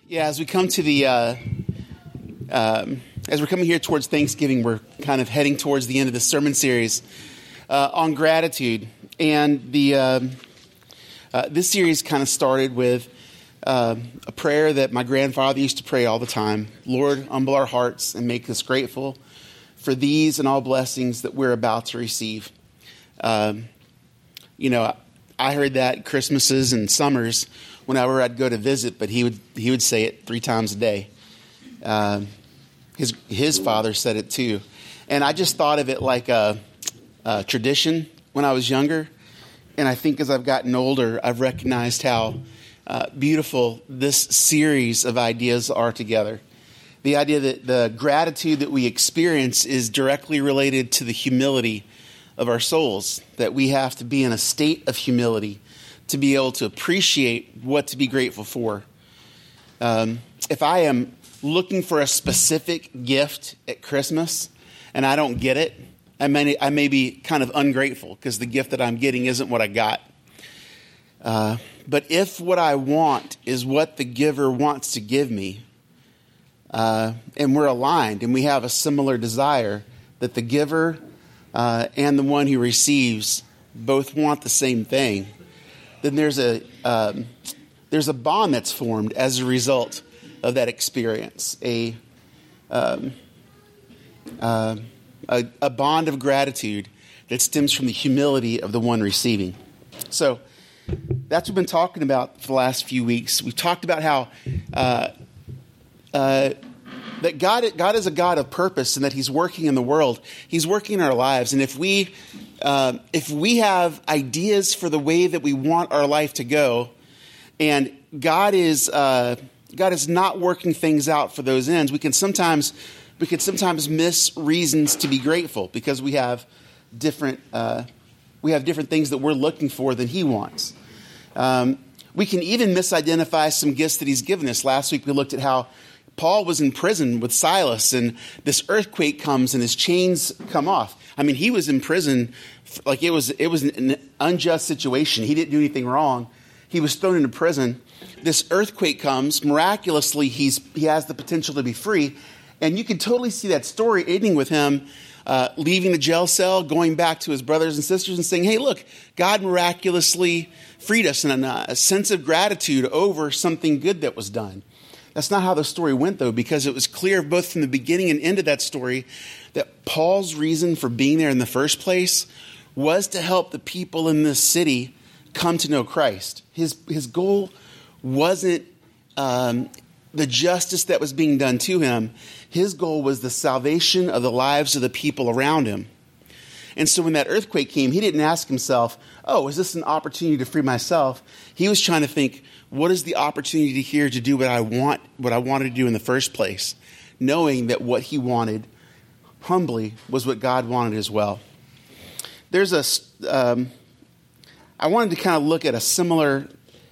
Yeah, as we come to the, as we're coming here towards Thanksgiving, we're kind of heading towards the end of the sermon series on gratitude. And the this series kind of started with a prayer that my grandfather used to pray all the time. Lord, humble our hearts and make us grateful for these and all blessings that we're about to receive. I heard that Christmases and summers whenever I'd go to visit, but he would say it 3 times a day. His father said it too. And I just thought of it like a tradition when I was younger. And I think as I've gotten older, I've recognized how beautiful this series of ideas are together. The idea that the gratitude that we experience is directly related to the humility of our souls, that we have to be in a state of humility to be able to appreciate what to be grateful for. If I am looking for a specific gift at Christmas and I don't get it, I may be kind of ungrateful because the gift that I'm getting isn't what I got. But if what I want is what the giver wants to give me, and we're aligned and we have a similar desire that the giver and the one who receives both want the same thing, then there's a bond that's formed as a result of that experience, a bond of gratitude that stems from the humility of the one receiving. So that's what we've been talking about for the last few weeks. We've talked about how that God is a God of purpose and that He's working in the world. He's working in our lives. And if we have ideas for the way that we want our life to go, and God is not working things out for those ends, we can sometimes miss reasons to be grateful because we have different things that we're looking for than He wants. We can even misidentify some gifts that He's given us. Last week we looked at how Paul was in prison with Silas, and this earthquake comes and his chains come off. I mean, he was in prison like it was an unjust situation. He didn't do anything wrong. He was thrown into prison. This earthquake comes. Miraculously, he has the potential to be free. And you can totally see that story ending with him leaving the jail cell, going back to his brothers and sisters and saying, hey, look, God miraculously freed us, and a sense of gratitude over something good that was done. That's not how the story went, though, because it was clear both from the beginning and end of that story that Paul's reason for being there in the first place was to help the people in this city come to know Christ. His goal wasn't the justice that was being done to him. His goal was the salvation of the lives of the people around him. And so when that earthquake came, he didn't ask himself, oh, is this an opportunity to free myself? He was trying to think, what is the opportunity here to do what I wanted to do in the first place, knowing that what he wanted humbly was what God wanted as well. I wanted to kind of look at a similar,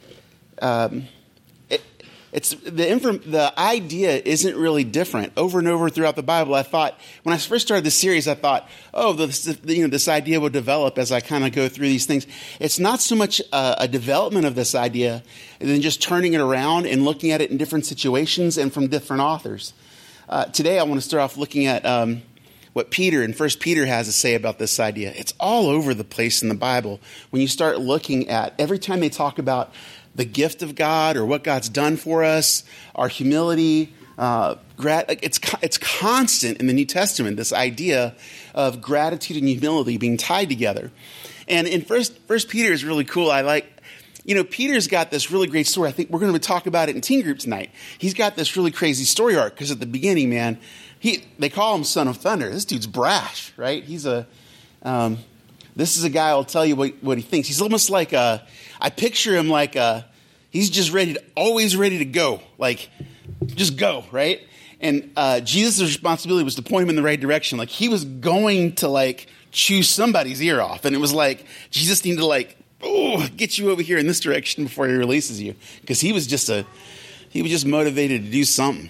the idea isn't really different. Over and over throughout the Bible, I thought, when I first started this series, I thought, this idea will develop as I kind of go through these things. It's not so much a development of this idea than just turning it around and looking at it in different situations and from different authors. Today, I want to start off looking at what Peter in 1 Peter has to say about this idea. It's all over the place in the Bible. When you start looking at, every time they talk about the gift of God or what God's done for us, our humility, it's constant in the New Testament, this idea of gratitude and humility being tied together. And in First Peter is really cool. Peter's got this really great story. I think we're going to talk about it in teen group tonight. He's got this really crazy story arc because at the beginning, man, they call him Son of Thunder. This dude's brash, right? This is a guy who'll tell you what he thinks. He's almost like I picture him like he's just always ready to go. Like, just go, right? And Jesus' responsibility was to point him in the right direction. Like, he was going to chew somebody's ear off. And it was like, Jesus needed to get you over here in this direction before he releases you. Because he was just motivated to do something.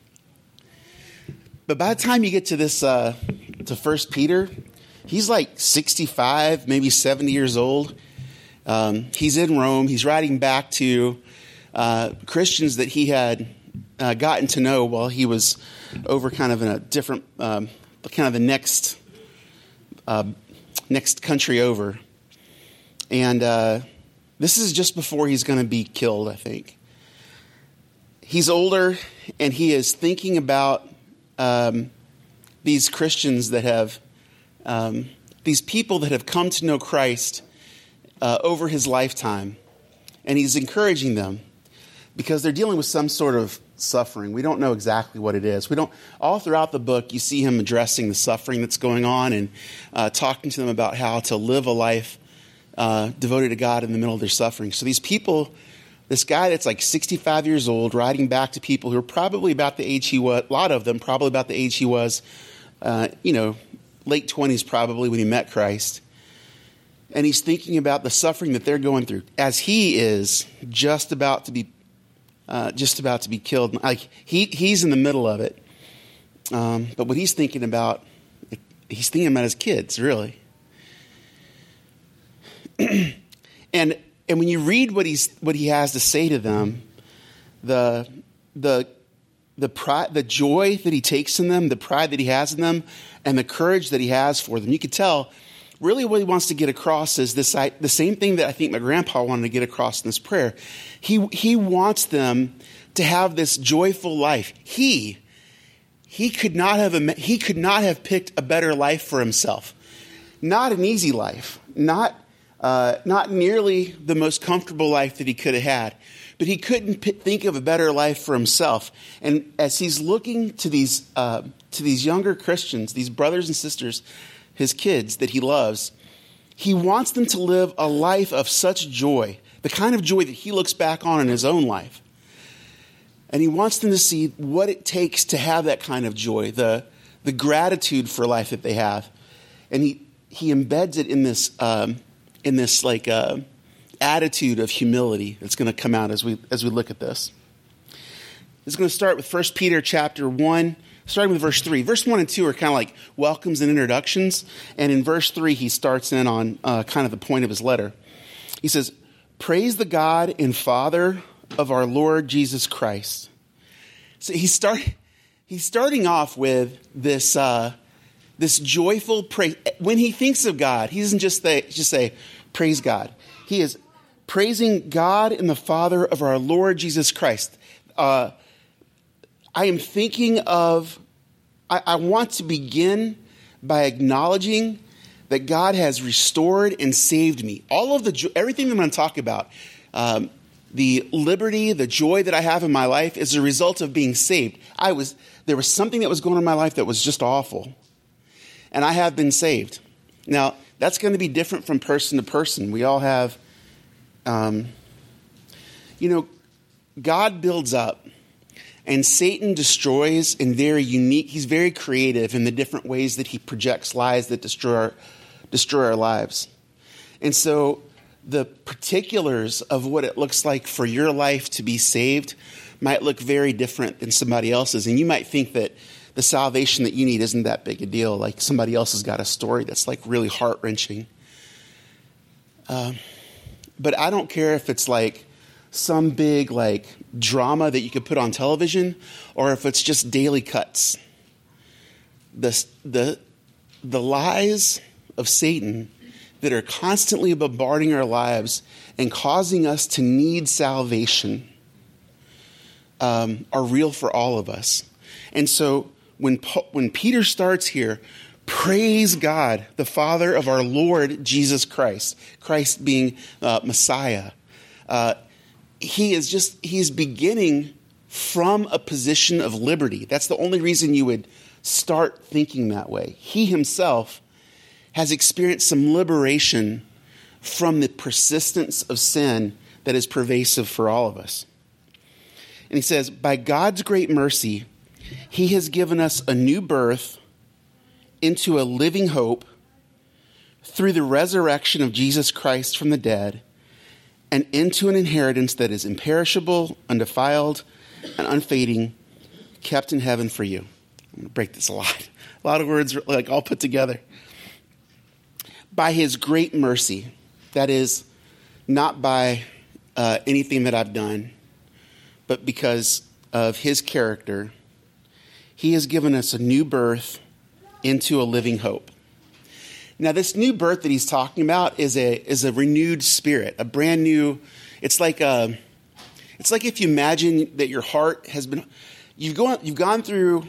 But by the time you get to this, to 1 Peter, he's like 65, maybe 70 years old. He's in Rome. He's writing back to Christians that he had gotten to know while he was over kind of in a different, kind of the next country over. And this is just before he's going to be killed, I think. He's older, and he is thinking about these Christians that have, these people that have come to know Christ over his lifetime. And he's encouraging them because they're dealing with some sort of suffering. We don't know exactly what it is. All throughout the book, you see him addressing the suffering that's going on and talking to them about how to live a life devoted to God in the middle of their suffering. So these people, this guy that's like 65 years old, writing back to people who are probably about the age he was, a lot of them probably about the age he was, late 20s probably when he met Christ. And he's thinking about the suffering that they're going through as he is just about to be killed. Like he's in the middle of it. But what he's thinking about his kids, really. And when you read what he has to say to them, the pride, the joy that he takes in them, the pride that he has in them, and the courage that he has for them, you could tell really what he wants to get across is the same thing that I think my grandpa wanted to get across in this prayer. He wants them to have this joyful life. He could not have picked a better life for himself. Not an easy life. Not nearly the most comfortable life that he could have had. But he couldn't think of a better life for himself. And as he's looking to these younger Christians, these brothers and sisters, his kids that he loves, he wants them to live a life of such joy, the kind of joy that he looks back on in his own life. And he wants them to see what it takes to have that kind of joy, the gratitude for life that they have. And he embeds it in this attitude of humility that's going to come out as we look at this. It's going to start with 1 Peter chapter 1, starting with verse 3. Verse 1 and 2 are kind of like welcomes and introductions. And in verse 3, he starts in on kind of the point of his letter. He says, "Praise the God and Father of our Lord Jesus Christ." So he's starting off with this joyful praise. When he thinks of God, he doesn't just say, praise God. He is praising God and the Father of our Lord Jesus Christ. I want to begin by acknowledging that God has restored and saved me. Everything that I'm going to talk about, the liberty, the joy that I have in my life is a result of being saved. There was something that was going on in my life that was just awful, and I have been saved. Now, that's going to be different from person to person. We all have, God builds up, and Satan destroys in very unique. He's very creative in the different ways that he projects lies that destroy our lives. And so the particulars of what it looks like for your life to be saved might look very different than somebody else's. And you might think that the salvation that you need isn't that big a deal. Like somebody else has got a story that's like really heart-wrenching. But I don't care if it's like some big like drama that you could put on television or if it's just daily cuts. The lies of Satan that are constantly bombarding our lives and causing us to need salvation are real for all of us. And so when Peter starts here, praise God, the Father of our Lord Jesus Christ, Christ being Messiah, he's beginning from a position of liberty. That's the only reason you would start thinking that way. He himself has experienced some liberation from the persistence of sin that is pervasive for all of us. And he says, by God's great mercy, he has given us a new birth into a living hope through the resurrection of Jesus Christ from the dead and into an inheritance that is imperishable, undefiled, and unfading, kept in heaven for you. I'm going to break this a lot of words like all put together. By his great mercy, that is not by anything that I've done, but because of his character, he has given us a new birth into a living hope. Now, this new birth that he's talking about is a renewed spirit, a brand new. It's like if you imagine that your heart has been, you've gone through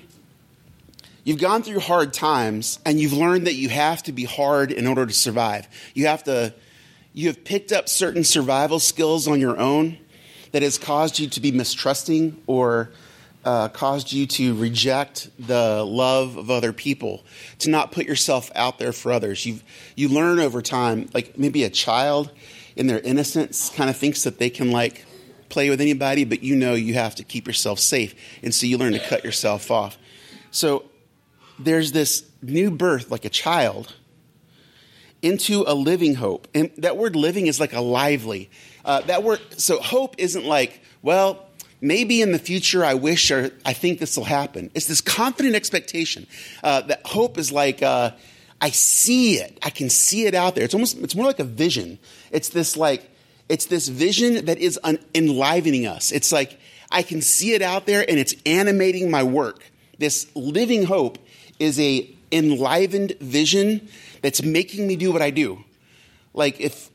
hard times, and you've learned that you have to be hard in order to survive. You have picked up certain survival skills on your own that has caused you to be mistrusting or caused you to reject the love of other people, to not put yourself out there for others. You learn over time, like maybe a child in their innocence kind of thinks that they can like play with anybody, but you have to keep yourself safe. And so you learn to cut yourself off. So there's this new birth, like a child, into a living hope. And that word living is like a lively. That word, so hope isn't like, well, maybe in the future I wish or I think this will happen. It's this confident expectation. That hope is like, I see it. I can see it out there. It's more like a vision. It's this vision that is enlivening us. It's like, I can see it out there and it's animating my work. This living hope is a enlivened vision that's making me do what I do. Like if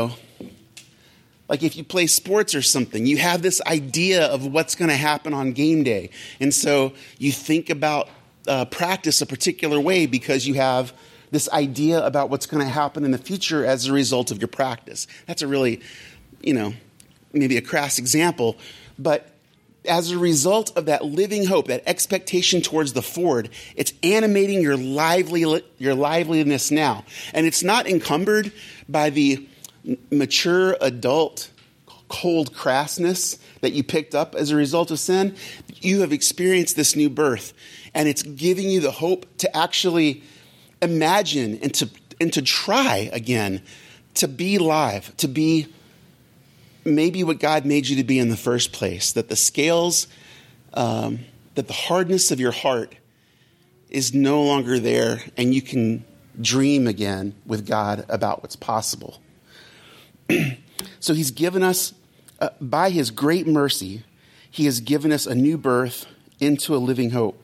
you play sports or something, you have this idea of what's going to happen on game day. And so you think about practice a particular way because you have this idea about what's going to happen in the future as a result of your practice. That's a really, maybe a crass example, but as a result of that living hope, that expectation towards the forward, it's animating your liveliness now. And it's not encumbered by the mature adult cold crassness that you picked up as a result of sin. You have experienced this new birth, and it's giving you the hope to actually imagine and to try again, to be live, to be maybe what God made you to be in the first place, that the scales, that the hardness of your heart is no longer there, and you can dream again with God about what's possible. So he's given us, by his great mercy, he has given us a new birth into a living hope.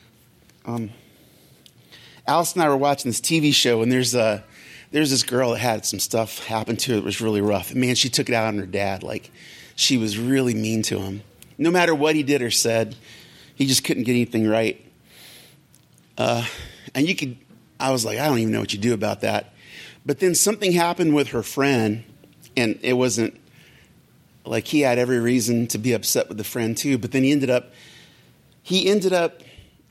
Alice and I were watching this TV show, and there's this girl that had some stuff happen to her that was really rough. Man, she took it out on her dad. Like, she was really mean to him. No matter what he did or said, he just couldn't get anything right. I was like, I don't even know what you do about that. But then something happened with her friend, and it wasn't like he had every reason to be upset with the friend too. But then he ended up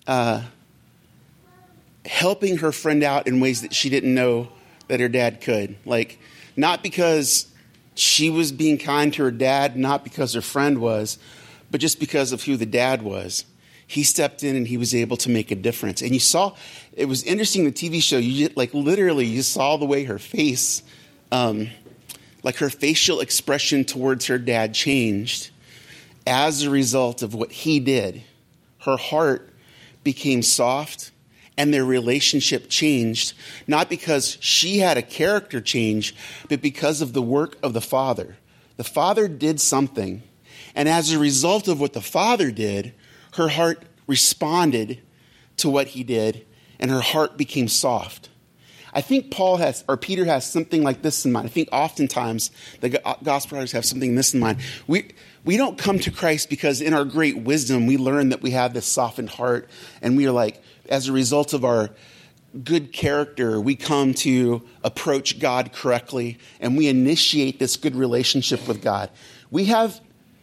helping her friend out in ways that she didn't know that her dad could. Like, not because she was being kind to her dad, not because her friend was, but just because of who the dad was. He stepped in and he was able to make a difference. And you saw, it was interesting in the TV show, you saw the way her face, like her facial expression towards her dad changed as a result of what he did. Her heart became soft, and their relationship changed, not because she had a character change, but because of the work of the Father. The Father did something, and as a result of what the Father did, her heart responded to what he did, and her heart became soft. I think Peter has something like this in mind. I think oftentimes the gospel writers have something this in mind. We don't come to Christ because in our great wisdom, we learn that we have this softened heart, and we are like, as a result of our good character, we come to approach God correctly, and we initiate this good relationship with God. We have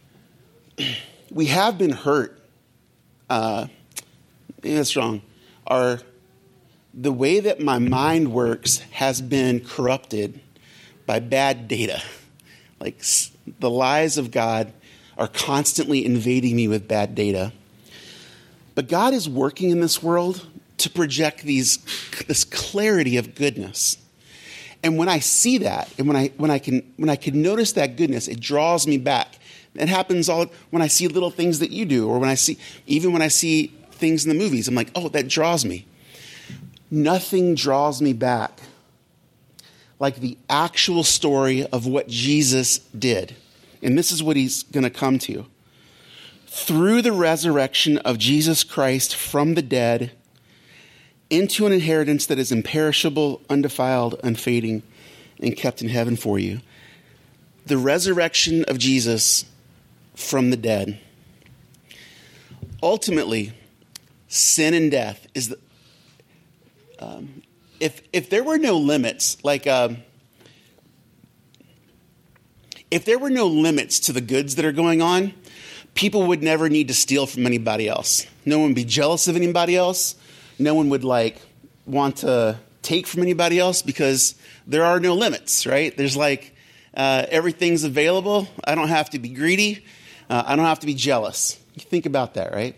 been hurt. That's wrong. The way that my mind works has been corrupted by bad data. Like, the lies of God are constantly invading me with bad data. But God is working in this world to project this clarity of goodness. And when I see that, and when I can notice that goodness, it draws me back. It happens when I see little things that you do, or when I see things in the movies. I'm like, oh, that draws me. Nothing draws me back like the actual story of what Jesus did. And this is what he's going to come to. through the resurrection of Jesus Christ from the dead into an inheritance that is imperishable, undefiled, unfading, and kept in heaven for you. The resurrection of Jesus from the dead. Ultimately, sin and death is the, if there were no limits, if there were no limits to the goods that are going on, people would never need to steal from anybody else. No one would be jealous of anybody else. No one would want to take from anybody else because there are no limits, right? There's everything's available. I don't have to be greedy. I don't have to be jealous. You think about that, right?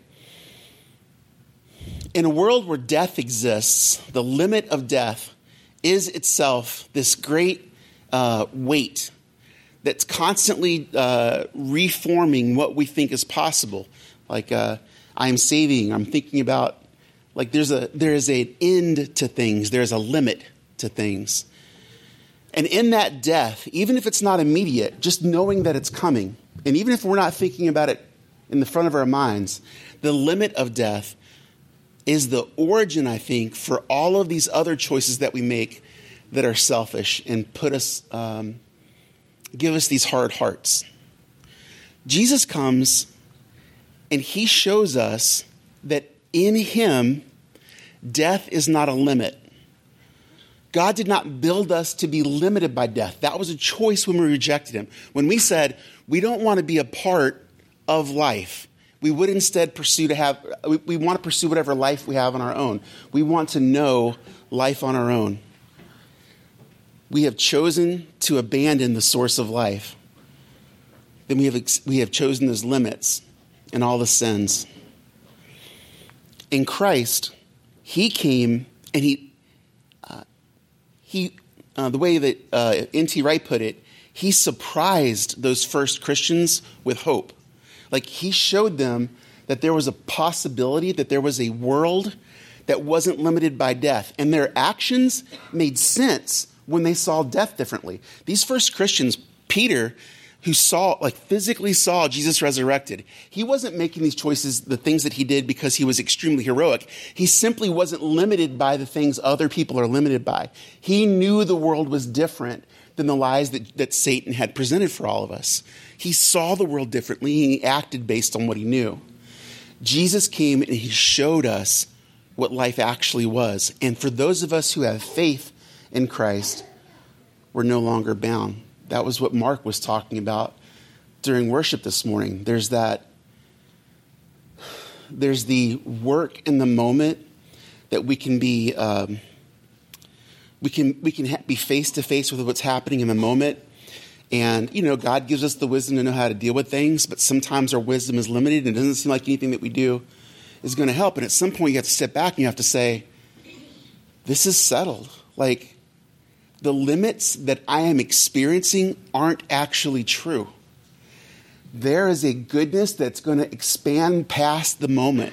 In a world where death exists, the limit of death is itself this great weight that's constantly reforming what we think is possible. I'm saving. I'm thinking about there is an end to things. There's a limit to things. And in that death, even if it's not immediate, just knowing that it's coming, and even if we're not thinking about it in the front of our minds, the limit of death is the origin, I think, for all of these other choices that we make that are selfish and give us these hard hearts. Jesus comes and he shows us that in him, death is not a limit. God did not build us to be limited by death. That was a choice when we rejected him. When we said we don't want to be a part of life, we would instead we want to pursue whatever life we have on our own. We want to know life on our own. We have chosen to abandon the source of life. Then we have chosen those limits and all the sins. In Christ, he came and the way that N.T. Wright put it, he surprised those first Christians with hope. He showed them that there was a possibility, that there was a world that wasn't limited by death. And their actions made sense when they saw death differently. These first Christians, Peter, who physically saw Jesus resurrected, he wasn't making these choices, the things that he did, because he was extremely heroic. He simply wasn't limited by the things other people are limited by. He knew the world was different than the lies that Satan had presented for all of us. He saw the world differently, and he acted based on what he knew. Jesus came and he showed us what life actually was. And for those of us who have faith in Christ, we're no longer bound. That was what Mark was talking about during worship this morning. There's the work in the moment that we can be be face to face with what's happening in the moment. And, God gives us the wisdom to know how to deal with things, but sometimes our wisdom is limited and it doesn't seem like anything that we do is going to help. And at some point you have to step back and you have to say, this is settled. The limits that I am experiencing aren't actually true. There is a goodness that's going to expand past the moment.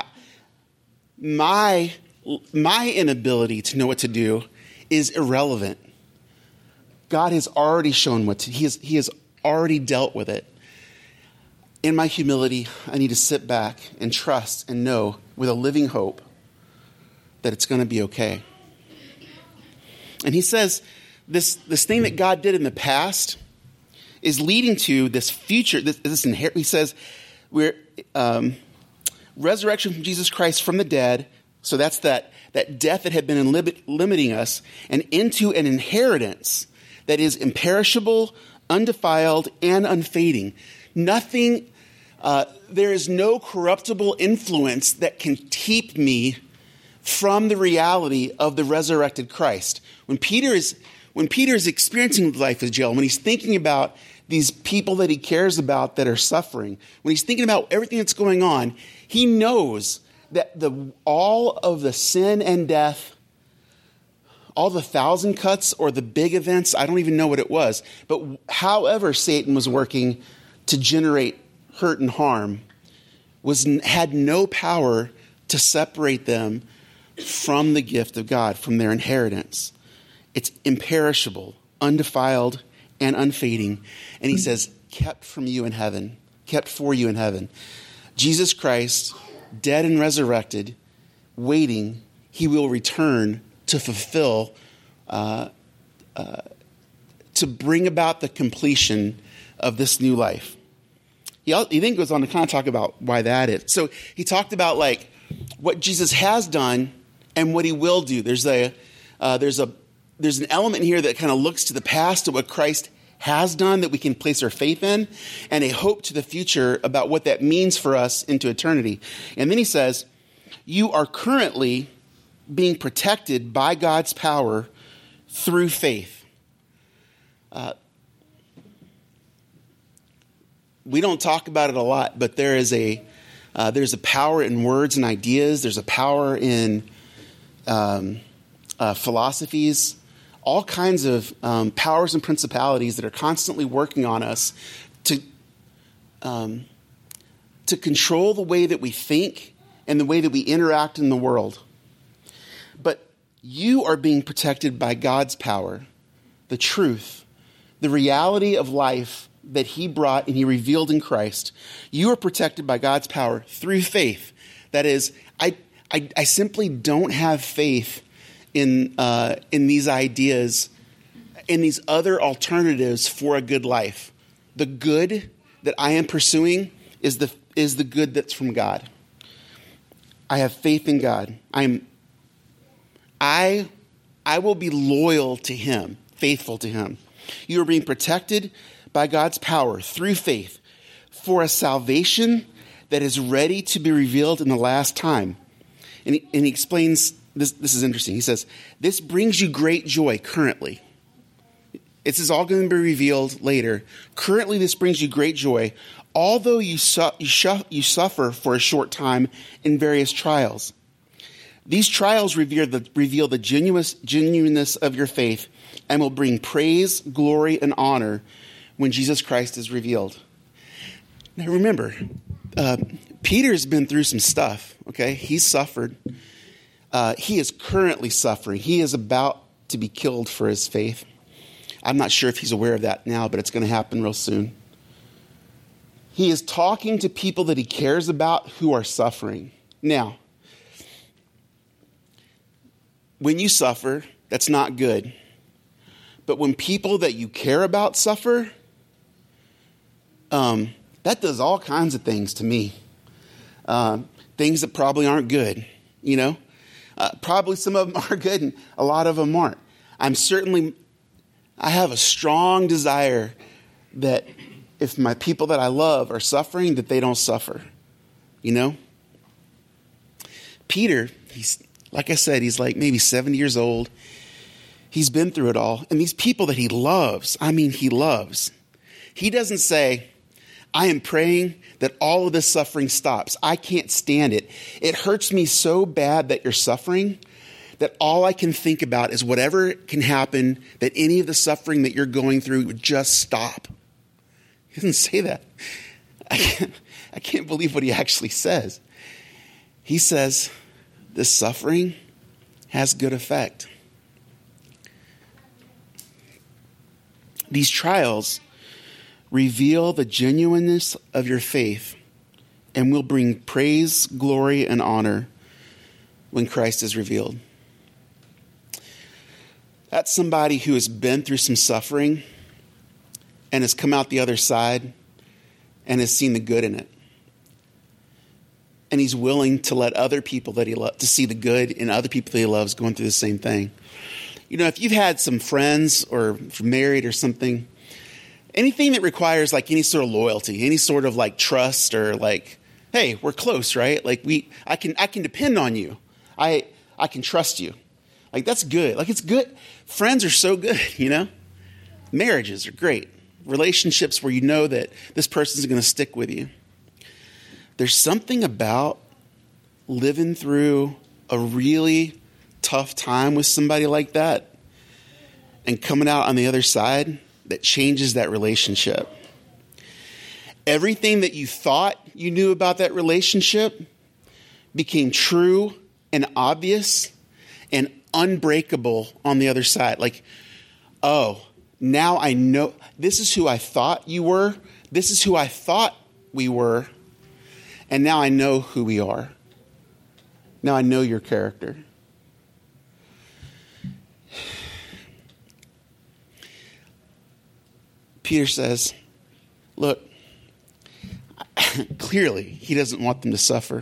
My inability to know what to do is irrelevant. God has already shown he has already dealt with it. In my humility, I need to sit back and trust and know with a living hope that it's going to be okay. And he says this thing that God did in the past is leading to this future. He says we're resurrection from Jesus Christ from the dead. So that's that death that had been limiting us, and into an inheritance that is imperishable, undefiled, and unfading. There is no corruptible influence that can keep me from the reality of the resurrected Christ. When Peter is experiencing life as jail, when he's thinking about these people that he cares about that are suffering, when he's thinking about everything that's going on, he knows that all of the sin and death, all the 1,000 cuts or the big events, I don't even know what it was, but however Satan was working to generate hurt and harm, had no power to separate them from the gift of God, from their inheritance. It's imperishable, undefiled, and unfading. And he says, kept from you in heaven, kept for you in heaven. Jesus Christ, dead and resurrected, waiting, he will return to fulfill, to bring about the completion of this new life. He then goes on to kind of talk about why that is. So he talked about like what Jesus has done and what he will do. There's an element here that kind of looks to the past, to what Christ has done that we can place our faith in, and a hope to the future about what that means for us into eternity. And then he says, you are currently being protected by God's power through faith. We don't talk about it a lot, but there's a power in words and ideas. There's a power in philosophies, all kinds of powers and principalities that are constantly working on us to control the way that we think and the way that we interact in the world. But you are being protected by God's power, the truth, the reality of life that he brought and he revealed in Christ. You are protected by God's power through faith. That is, I simply don't have faith in these ideas, in these other alternatives for a good life. The good that I am pursuing is the good that's from God. I have faith in God. I will be loyal to him, faithful to him. You are being protected by God's power through faith for a salvation that is ready to be revealed in the last time. And he explains, this is interesting. He says, this brings you great joy currently. This is all going to be revealed later. Currently, this brings you great joy, although you suffer for a short time in various trials. These trials reveal the genuineness of your faith and will bring praise, glory, and honor when Jesus Christ is revealed. Now remember, Peter's been through some stuff, okay? He's suffered. He is currently suffering. He is about to be killed for his faith. I'm not sure if he's aware of that now, but it's going to happen real soon. He is talking to people that he cares about who are suffering. Now, when you suffer, that's not good. But when people that you care about suffer, that does all kinds of things to me. Things that probably aren't good, you know. Probably some of them are good and a lot of them aren't. I have a strong desire that if my people that I love are suffering, that they don't suffer, you know. Peter, like I said, he's like maybe 70 years old. He's been through it all. And these people that he loves, he doesn't say, I am praying that all of this suffering stops. I can't stand it. It hurts me so bad that you're suffering that all I can think about is whatever can happen, that any of the suffering that you're going through would just stop. He doesn't say that. I can't believe what he actually says. He says, this suffering has good effect. These trials reveal the genuineness of your faith and will bring praise, glory, and honor when Christ is revealed. That's somebody who has been through some suffering and has come out the other side and has seen the good in it. And he's willing to let other people that he loves, to see the good in other people that he loves going through the same thing. You know, if you've had some friends or married or something, anything that requires like any sort of loyalty, any sort of like trust or like, hey, we're close, right? Like I can depend on you. I can trust you. Like that's good. Like it's good. Friends are so good, you know? Marriages are great. Relationships where you know that this person's going to stick with you. There's something about living through a really tough time with somebody like that and coming out on the other side that changes that relationship. Everything that you thought you knew about that relationship became true and obvious and unbreakable on the other side. Like, oh, now I know this is who I thought you were. This is who I thought we were. And now I know who we are. Now I know your character. Peter says, look, clearly he doesn't want them to suffer.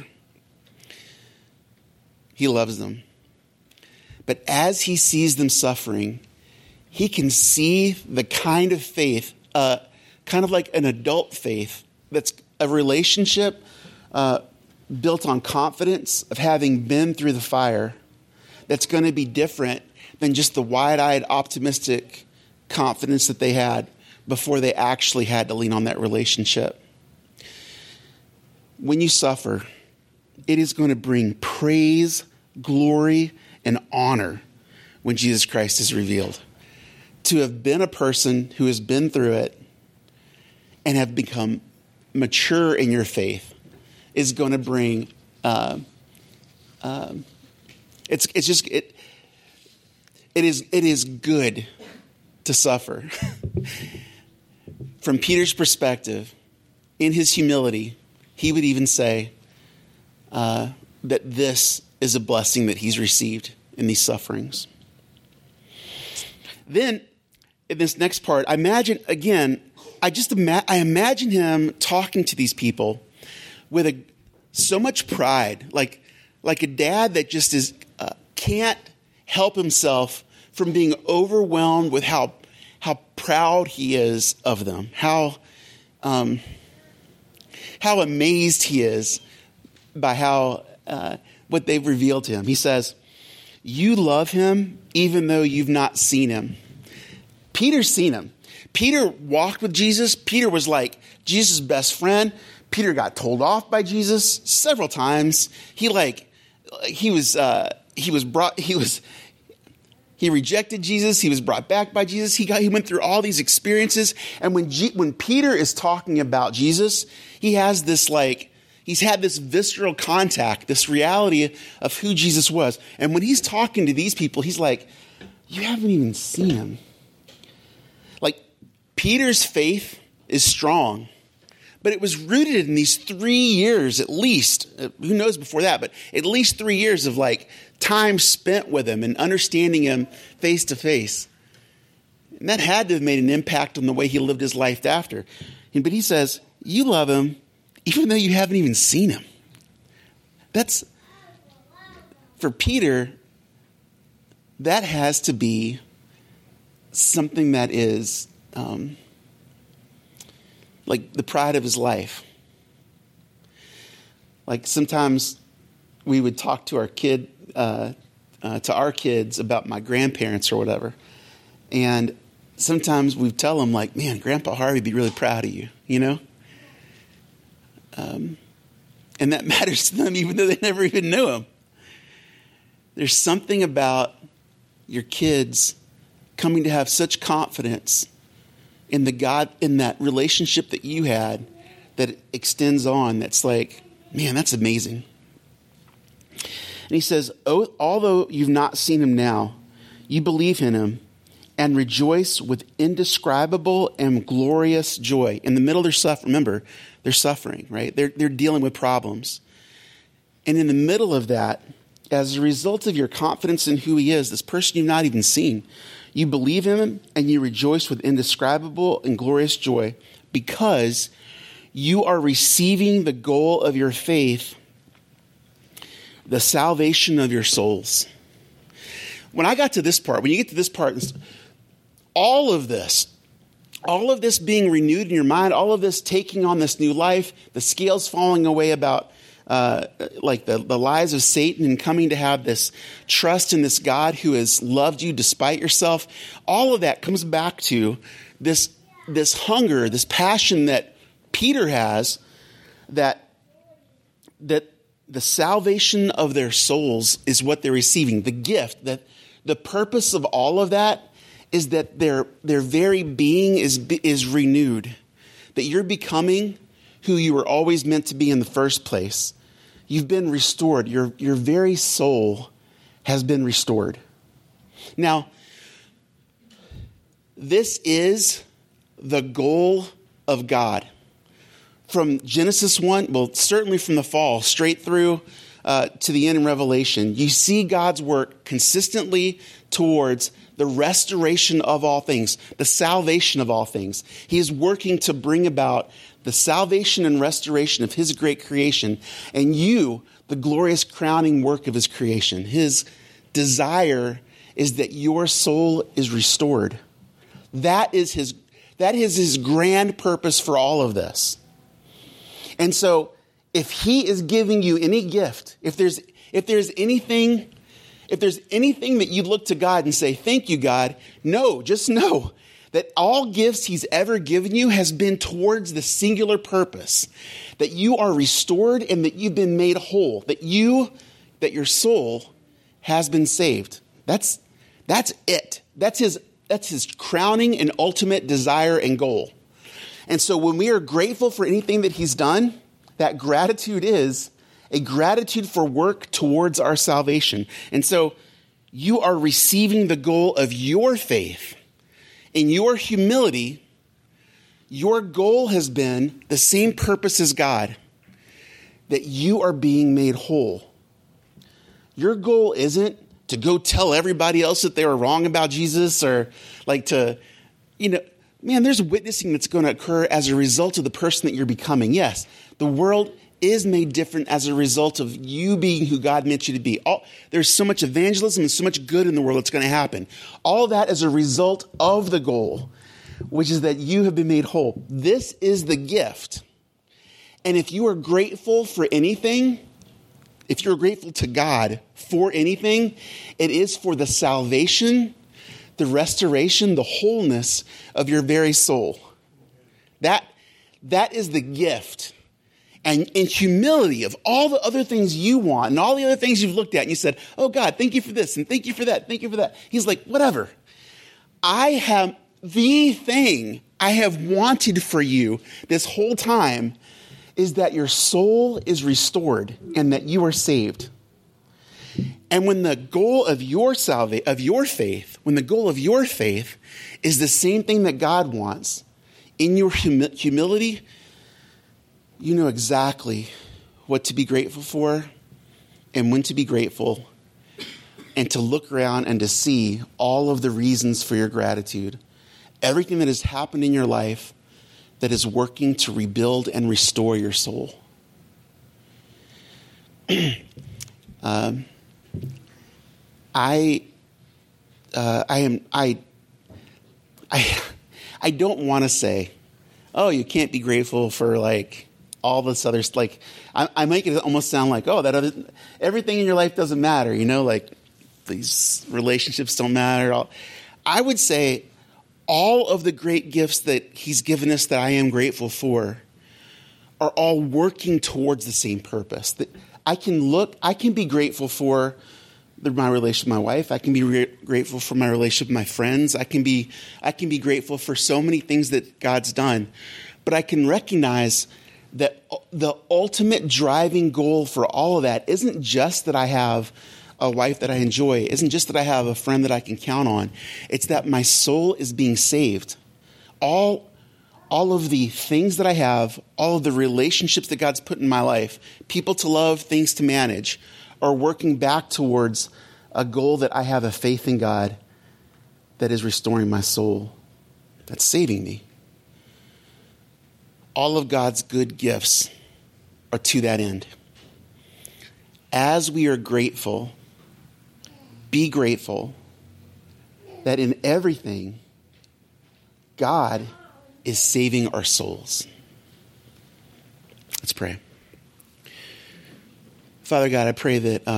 He loves them. But as he sees them suffering, he can see the kind of faith, kind of like an adult faith, that's a relationship built on confidence of having been through the fire, that's going to be different than just the wide-eyed, optimistic confidence that they had before they actually had to lean on that relationship. When you suffer, it is going to bring praise, glory, and honor when Jesus Christ is revealed. To have been a person who has been through it and have become mature in your faith is going to bring, it is good to suffer. From Peter's perspective, in his humility, he would even say that this is a blessing that he's received in these sufferings. Then, in this next part, I imagine him talking to these people with so much pride, like a dad that just can't help himself from being overwhelmed with how proud he is of them, how amazed he is by what they've revealed to him. He says, you love him even though you've not seen him. Peter's seen him. Peter walked with Jesus. Peter was like Jesus' best friend. Peter got told off by Jesus several times. He rejected Jesus. He was brought back by Jesus. He went through all these experiences. And when Peter is talking about Jesus, he's had this visceral contact, this reality of who Jesus was. And when he's talking to these people, he's like, you haven't even seen him. Like, Peter's faith is strong, but it was rooted in these 3 years at least. Who knows before that, but at least 3 years of time spent with him and understanding him face to face. And that had to have made an impact on the way he lived his life after. But he says, you love him even though you haven't even seen him. That's, for Peter, that has to be something that is like the pride of his life. Like sometimes we would talk to our kids about my grandparents or whatever. And sometimes we tell them man, Grandpa Harvey would be really proud of you, you know? And that matters to them even though they never even knew him. There's something about your kids coming to have such confidence in in that relationship that you had, that it extends on. That's man, that's amazing. And he says, although you've not seen him now, you believe in him and rejoice with indescribable and glorious joy. In the middle of their suffering, remember, they're suffering, right? They're dealing with problems. And in the middle of that, as a result of your confidence in who he is, this person you've not even seen, you believe in him and you rejoice with indescribable and glorious joy because you are receiving the goal of your faith, the salvation of your souls. When I got to this part, when you get to this part, all of this being renewed in your mind, all of this taking on this new life, the scales falling away about the lies of Satan and coming to have this trust in this God who has loved you despite yourself, all of that comes back to this hunger, this passion that Peter has, that the salvation of their souls is what they're receiving, the gift, that the purpose of all of that is that their very being is renewed, that you're becoming who you were always meant to be in the first place. You've been restored. Your very soul has been restored. Now, this is the goal of God from Genesis 1, well, certainly from the fall, straight through to the end in Revelation, you see God's work consistently towards the restoration of all things, the salvation of all things. He is working to bring about the salvation and restoration of his great creation, and you, the glorious crowning work of his creation. His desire is that your soul is restored. That is his grand purpose for all of this. And so if he is giving you any gift, if there's anything that you look to God and say, thank you, God, just know that all gifts he's ever given you has been towards the singular purpose, that you are restored and that you've been made whole, that your soul has been saved. That's it. That's his crowning and ultimate desire and goal. And so when we are grateful for anything that he's done, that gratitude is a gratitude for work towards our salvation. And so you are receiving the goal of your faith. In your humility, your goal has been the same purpose as God, that you are being made whole. Your goal isn't to go tell everybody else that they were wrong about Jesus, or like to, there's witnessing that's going to occur as a result of the person that you're becoming. Yes, the world is made different as a result of you being who God meant you to be. There's so much evangelism and so much good in the world that's going to happen. All that is a result of the goal, which is that you have been made whole. This is the gift. And if you are grateful for anything, if you're grateful to God for anything, it is for the salvation, the restoration, the wholeness of your very soul. That is the gift. And in humility of all the other things you want and all the other things you've looked at and you said, oh God, thank you for this and thank you for that, thank you for that. He's like, whatever. I have the thing I have wanted for you this whole time is that your soul is restored and that you are saved. And when the goal of your faith, when the goal of your faith is the same thing that God wants, in your humility, you know exactly what to be grateful for and when to be grateful, and to look around and to see all of the reasons for your gratitude. Everything that has happened in your life that is working to rebuild and restore your soul. I don't want to say, oh, you can't be grateful for like all this other stuff. Like I make it almost sound like, oh, everything in your life doesn't matter. Like these relationships don't matter. I would say all of the great gifts that he's given us that I am grateful for are all working towards the same purpose. That I can be grateful for my relationship with my wife. I can be grateful for my relationship with my friends. I can be grateful for so many things that God's done. But I can recognize that the ultimate driving goal for all of that isn't just that I have a wife that I enjoy, isn't just that I have a friend that I can count on. It's that my soul is being saved. All of the things that I have, all of the relationships that God's put in my life, people to love, things to manage, are working back towards a goal that I have a faith in God that is restoring my soul, that's saving me. All of God's good gifts are to that end. As we are grateful, be grateful that in everything, God is saving our souls. Let's pray. Father God, I pray that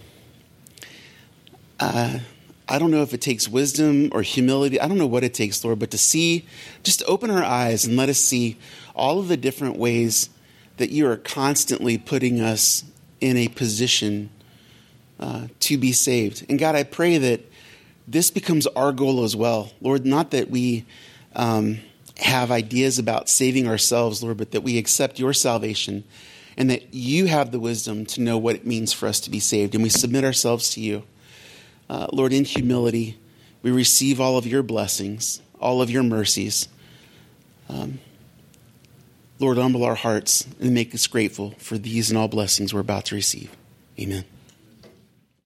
I don't know if it takes wisdom or humility. I don't know what it takes, Lord, but just open our eyes and let us see all of the different ways that you are constantly putting us in a position to be saved. And God, I pray that this becomes our goal as well. Lord, not that we have ideas about saving ourselves, Lord, but that we accept your salvation and that you have the wisdom to know what it means for us to be saved. And we submit ourselves to you. Lord, in humility, we receive all of your blessings, all of your mercies. Lord, humble our hearts and make us grateful for these and all blessings we're about to receive. Amen.